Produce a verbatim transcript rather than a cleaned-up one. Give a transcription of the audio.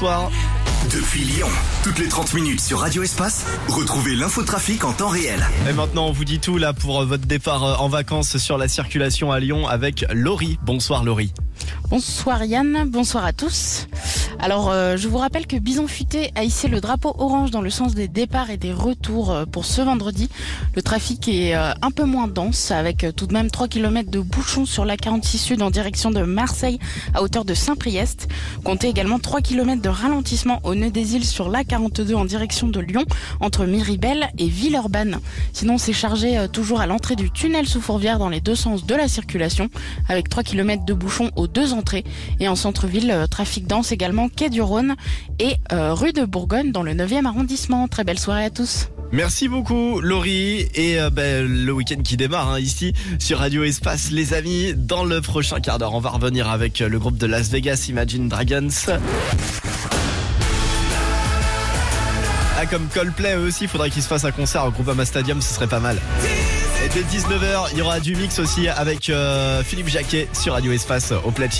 bonsoir. Depuis Lyon, toutes les trente minutes sur Radio Espace, retrouvez l'infotrafic en temps réel. Et maintenant, on vous dit tout là pour votre départ en vacances sur la circulation à Lyon avec Laurie. Bonsoir Laurie. Bonsoir Yann, bonsoir à tous. Alors euh, je vous rappelle que Bison Futé a hissé le drapeau orange dans le sens des départs et des retours euh, pour ce vendredi. Le trafic est euh, un peu moins dense avec euh, tout de même trois kilomètres de bouchons sur l'A quarante-six Sud en direction de Marseille à hauteur de Saint-Priest. Comptez également trois kilomètres de ralentissement au nœud des îles sur l'A quarante-deux en direction de Lyon entre Miribel et Villeurbanne. Sinon c'est chargé euh, toujours à l'entrée du tunnel sous Fourvière dans les deux sens de la circulation avec trois kilomètres de bouchons aux deux entrées. Et en centre-ville, euh, trafic dense également quai du Rhône et euh, rue de Bourgogne dans le neuvième arrondissement. Très belle soirée à tous. Merci beaucoup Laurie et euh, ben, le week-end qui démarre hein, ici sur Radio Espace les amis. Dans le prochain quart d'heure on va revenir avec le groupe de Las Vegas Imagine Dragons. Ah, comme Coldplay eux aussi, il faudrait qu'ils se fassent un concert au Groupama Stadium, ce serait pas mal. Et dès dix-neuf heures il y aura du mix aussi avec euh, Philippe Jacquet sur Radio Espace au platine.